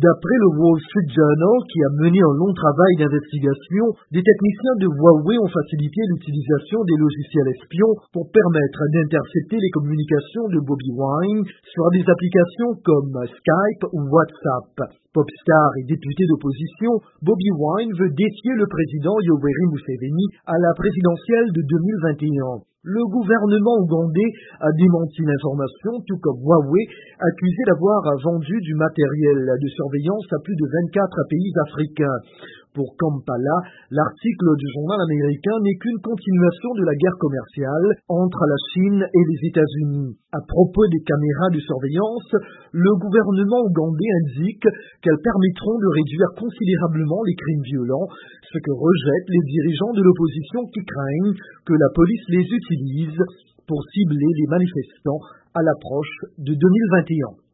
D'après le Wall Street Journal, qui a mené un long travail d'investigation, des techniciens de Huawei ont facilité l'utilisation des logiciels espions pour permettre d'intercepter les communications de Bobi Wine sur des applications comme Skype ou WhatsApp. Popstar et député d'opposition, Bobi Wine veut défier le président Yoweri Museveni à la présidentielle de 2021. Le gouvernement ougandais a démenti l'information, tout comme Huawei, accusé d'avoir vendu du matériel de surveillance à plus de 24 pays africains. Pour Kampala, l'article du journal américain n'est qu'une continuation de la guerre commerciale entre la Chine et les États-Unis. À propos des caméras de surveillance, le gouvernement ougandais indique qu'elles permettront de réduire considérablement les crimes violents, ce que rejettent les dirigeants de l'opposition qui craignent que la police les utilise pour cibler les manifestants à l'approche de 2021.